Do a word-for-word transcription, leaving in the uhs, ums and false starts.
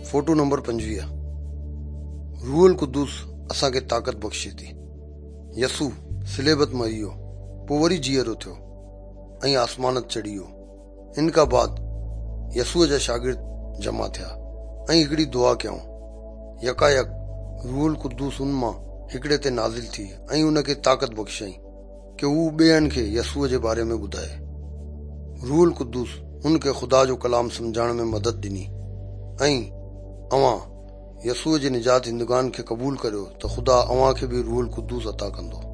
Photo number पंजवीह। रूहुल कुद्दूस असांखे ताक़त बख़्शे थी। यसू सिलेबत मरी वियो, पोइ वरी जीअरो थियो ऐं आसमानत चढ़ी वियो। इन खां बाद यसूअ जा शागिर्द जमा थिया ऐं हिकिड़ी दुआ कयूं। यकायक रूहुल कुद्दूस उन मां हिकिड़े ते नाज़िल थी ऐं उनखे ताक़त बख़्शई कि हू ॿियनि खे यसूअ जे बारे में ॿुधाए। रूहुल कुद्दूस उनखे ख़ुदा जो कलाम सम्झाइण में मदद ॾिनी ऐं अवां यसूअ जे निजात हिंदगान खे क़बूल करियो त ख़ुदा अवां खे बि रूहुल कुद्दूस अता कंदो।